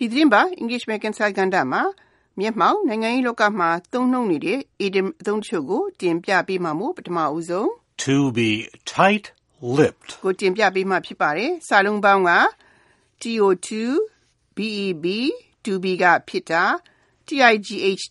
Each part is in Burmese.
သတင်းပါ English American စာကဏ္ဍမှာမျက်မှောက်နိုင်ငံရေးလောကမှာသုံးနှုန်းနေတဲ့ idiom အသုံးတချို့ကိုတင်ပြပေးမှာမို့ပထမဦးဆုံး To be tight-lipped ကိုတင်ပြပေးမှာဖြစ်ပါတယ်။စာလုံးပေါင်းက to beb to be ကဖြစ်တာ tight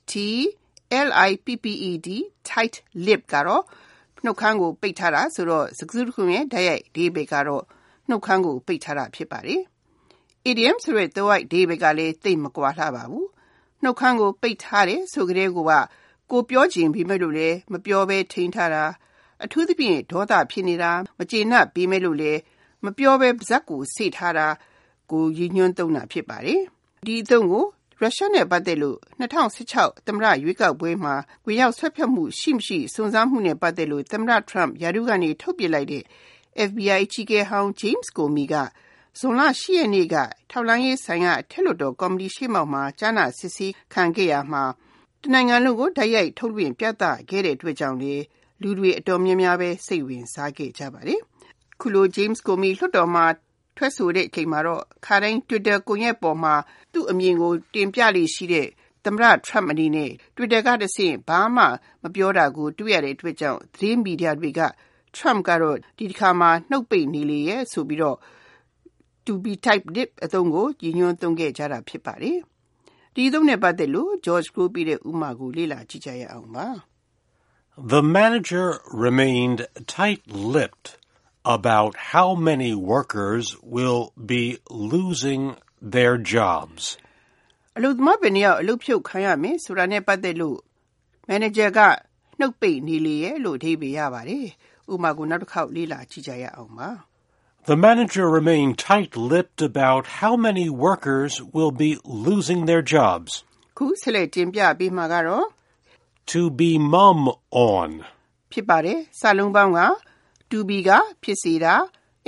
lipped tight lip ကတော့နှုတ်ခမ်းကိုပိတ်ထားတာဆိုတော့စကားစုတစ်ခုရဲ့တိုက်ရိုက်အဓိပ္ပာယ်ကတော့နှုတ်ခမ်းကိုပိတ်ထားတာဖြစ်ပါတယ်။ idiom ဆိုတဲ့သွယ်ဝိုက်အဓိပ္ပာယ်ကလည်းသိပ်မကွာလှပါဘူး။နှုတ်ခမ်းကိုပိတ်ထားတယ်ဆိုကြတဲ့ကိုပြောချင်ပြီးမဲ့လို့လည်းမပြောဘဲထိန်းထားတာအထူးသဖြင့်ဒေါသဖြစ်နေတာမကျေနပ်ပြီးမဲ့လို့လည်းမပြောဘဲပါးစပ်ကိုဆိတ်ထားတာကိုရည်ညွှန်းသုံးတာဖြစ်ပါတယ်။ဒီအသုံးကိုရုရှားနဲ့ပတ်သက်လို့2016သမ္မတရွေးကောက်ပွဲမှာဝင်ရောက်ဆွဲဖက်မှုရှိမရှိစုံစမ်းမှုနဲ့ပတ်သက်လို့သမ္မတ Trump ရာထူးကနေထုတ်ပစ်လိုက်တဲ့ FBI အကြီးအကဲဟောင်း James Comey ကဇွန်လ10ရက်နေ့ကထောက်လှမ်းရေးဆိုင်ရာအထက်လွှတ်တော်ကော်မတီရှေ့မှောက်မှာကြားနာစစ်ဆေးခံခဲ့ရမှာတနိုင်ငံလုံးကိုတိုက်ရိုက်ထုတ်လွှင့်ပြသခဲ့တဲ့အတွက်ကြောင့်လေလူတွေအတော်များများပဲစိတ်ဝင်စားခဲ့ကြပါတယ်။ခုလို James Comey လွှတ်တော်မှာထွက်ဆိုတဲ့အချိန်မှာတော့ခါတိုင်း Twitter ကွန်ရက်ပေါ်မှာသူ့အမြင်ကိုတင်ပြလေရှိတဲ့သမ္မတ Trump အနေနဲ့ Twitter ကတဆင့်ဘာမှမပြောတာကိုတွေ့ရတဲ့အတွက်ကြောင့်သတင်းမီဒီယာတွေက Trump ကတော့ဒီတစ်ခါမှာနှုတ်ပိတ်နေလေရဲ့ဆိုပြီးတော့to be tight-lipped အသုံးကိုရည်ညွှန်းသုံးခဲ့ကြတာဖြစ်ပါတယ်။ဒီအသုံးနဲ့ပတ်သက်လို့ George ကိုပြတဲ့ဥပမာကိုလေ့လာကြည့်ကြရအောင်ပါ။ The manager remained tight-lipped about how many workers will be losing their jobs. အလုပ်သမားဘယ်နှစ်ယောက်အလုပ်ဖြုတ်ခံရမယ်ဆိုတာနဲ့ပတ်သက်လို့ manager ကနှုတ်ပိတ်နေလေရဲ့လို့အဓိပ္ပာယ်ရပါတယ်။ဥပမာကိုနောက်တစ်ခေါက်လေ့လာကြည့်ကြရအောင်ပါ။ The manager remained tight-lipped about how many workers will be losing their jobs. ခုဆက်လက်တင်ပြပေးမှာကတော့ To be mum on ဖြစ်ပါတယ်။စာလုံးပေါင်းက to be ကဖြစ်စေတာ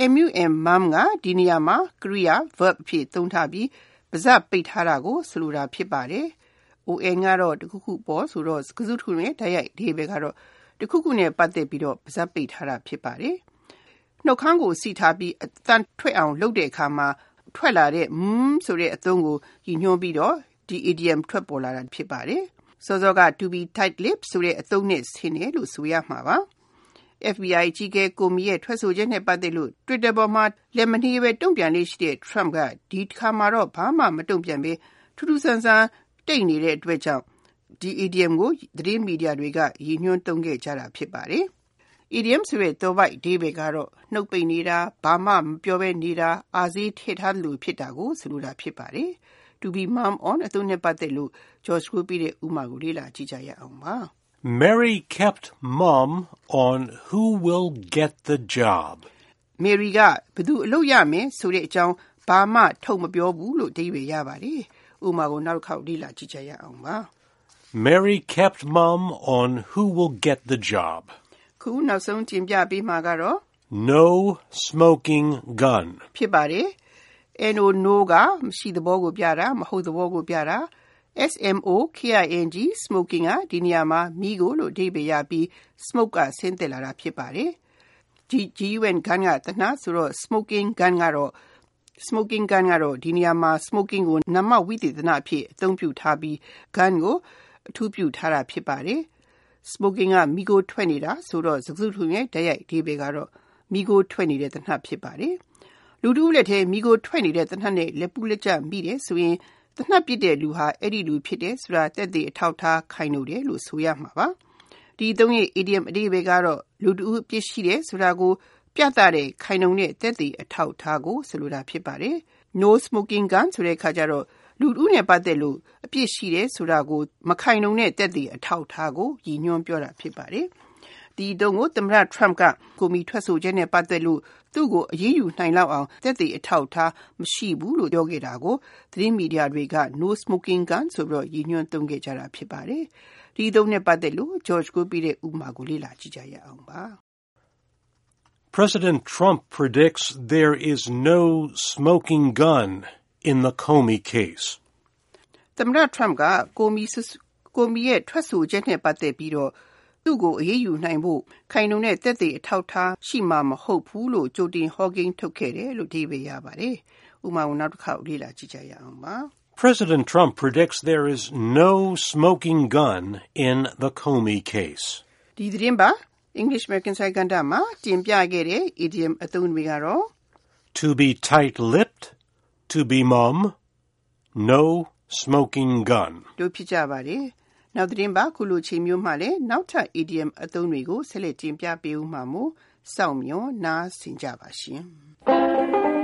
mum ကဒီနေရာမှာကရိယာ verb ဖြစ်သုံးထားပြီးပါးစပ်ပိတ်ထားတာကိုဆိုလိုတာဖြစ်ပါတယ်။ on ကတော့တခုခုပေါ်ဆိုတော့စကားစုတစ်ခုနဲ့တိုက်ရိုက်အဓိပ္ပာယ်ကတော့တခုခုနဲ့ပတ်သက်ပြီးတော့ပါးစပ်ပိတ်ထားတာဖြစ်ပါတယ်။နှုတ်ခမ်းကိုစီထားပြီးအသံထွက်အောင်လုပ်တဲ့အခါမှာထွက်လာတဲ့ဆိုတဲ့အသုံးကိုရည်ညွှန်းပြီးတော့ဒီ idiom ထွက်ပေါ်လာတာဖြစ်ပါတယ်။စောစောက to be tight-lipped ဆိုတဲ့အသုံးနဲ့ဆင်းတယ်လို့ဆိုရမှာပါ။ FBI အကြီးအကဲကိုမီရဲ့ထွက်ဆိုချက်နဲ့ပတ်သက်လို့ Twitter ပေါ်မှာလက်မနှေးပဲတုံ့ပြန်လေးရှိတဲ့ Trump ကဒီတစ်ခါမှာတော့ဘာမှမတုံ့ပြန်ပဲထူးထူးဆန်းဆန်းတိတ်နေတဲ့အတွက်ကြောင့်ဒီ idiom ကိုသတင်းမီဒီယာတွေကရည်ညွှန်းသုံးခဲ့ကြတာဖြစ်ပါတယ်။ idiom ဆိုတဲ့သွယ်ဝိုက်အဓိပ္ပာယ်ကတော့နှုတ်ပိတ်နေတာဘာမှမပြောဘဲနေတာအာဈေးထည့်ထားလို့ဖြစ်တာကိုဆိုလိုတာဖြစ်ပါတယ်။ To be mum on အသုံးနဲ့ပတ်သက်လို့ George ကိုပြတဲ့ဥပမာကိုလေ့လာကြည့်ကြရအောင်ပါ။ Mary kept mum on who will get the job. Mary ကဘယ်သူအလုပ်ရမယ်ဆိုတဲ့အကြောင်းဘာမှထုတ်မပြောဘူးလို့အဓိပ္ပာယ်ရပါတယ်။ဥပမာကိုနောက်တစ်ခေါက်လေ့လာကြည့်ကြရအောင်ပါ။ Mary kept mum on who will get the job. ခုနောက်ဆုံးတင်ပြပေးမှာကတော့ No smoking gun ဖြစ်ပါတယ်။ no ကမရှိသဘောကိုပြတာမဟုတ်သဘောကိုပြတာ smoking smoking ကဒီနေရာမှာမီးကိုလို့အဓိပ္ပာယ်ရပြီး smoke ကဆင်းသက်လာတာဖြစ်ပါတယ်။ gun ကသေနတ်ဆိုတော့ smoking gun ကတော့ဒီနေရာမှာ smoking ကိုနာမဝိသေသနအဖြစ်အသုံးပြုထားပြီး gun ကိုအထူးပြုထားတာဖြစ်ပါတယ်။ smoking ကမီးကိုထွက်နေတာဆိုတော့စကားစုတစ်ခုရဲ့တိုက်ရိုက်အဓိပ္ပာယ်ကတော့မီးကိုထွက်နေတဲ့သေနတ်ဖြစ်ပါတယ်။လူတစ်ဦးလက်ထဲမီးကိုထွက်နေတဲ့သေနတ်နဲ့လက်ပူးလက်ကျမိတယ်ဆိုရင်သေနတ်ပစ်တဲ့လူဟာအဲ့ဒီလူဖြစ်တယ်ဆိုတာသက်သေအထောက်ထားခိုင်လို့တယ်လို့ဆိုရမှာပါ။ဒီသုံးရဲ့ idiom အဓိပ္ပာယ်ကတော့လူတစ်ဦးအပြစ်ရှိတယ်ဆိုတာကိုပြသတဲ့ခိုင်လုံတဲ့သက်သေအထောက်ထားကိုဆိုလိုတာဖြစ်ပါတယ်။ No smoking gun ဆိုတဲ့အခါကျတော့လူတစ်ဦးနဲ့ပတ်သက်လို့အပြစ်ရှိတယ်ဆိုတာကိုမခိုင်လုံတဲ့သက်သေအထောက်ထားကိုရည်ညွှန်းပြောတာဖြစ်ပါတယ်။ဒီအသုံးကိုသမ္မတ Trump ကကိုမီထွက်ဆိုချက်နဲ့ပတ်သက်လို့သူ့ကိုအရေးယူနိုင်လောက်အောင်သက်သေအထောက်ထားမရှိဘူးလို့ပြောခဲ့တာကိုသတင်းမီဒီယာတွေက No smoking gun ဆိုပြီးရည်ညွှန်းသုံးခဲ့ကြတာဖြစ်ပါတယ်။ဒီအသုံးနဲ့ပတ်သက်လို့ George ကိုပြတဲ့ဥပမာကိုလေ့လာကြည့်ကြရအောင်ပါ။ President Trump predicts there is no smoking gun in the Comey case. သမ္မတ Trump ကကိုမီရဲ့ထွက်ဆိုချက်နဲ့ပတ်သက်ပြီးတော့သူ့ကိုအရေးယူနိုင်ဖို့ခိုင်လုံတဲ့သက်သေအထောက်ထားရှိမှာမဟုတ်ဘူးလို့ကြိုတင်ဟောကိန်းထုတ်ခဲ့တယ်လို့အဓိပ္ပာယ်ရပါတယ်။ဥပမာကိုနောက်တစ်ခေါက်လေ့လာကြည့်ကြရအောင်ပါ President Trump predicts there is no smoking gun in the Comey case. ဒီသတင်းပါ English American ဆိုင်ကဏ္ဍမှာတင်ပြခဲ့တဲ့ idiom အသုံးတွေကတော့ To be tight-lipped, to be mum, no smoking gun. တို့ဖြစ်ကြပါတယ်။နောက်သတင်းပါခုလိုချိန်မျိုးမှလည်းနောက်ထပ် idiom အသုံးတွေကိုဆက်လက်တင်ပြပေးဦးမှာမို့စောင့်မျှော်နားဆင်ကြပါရှင်။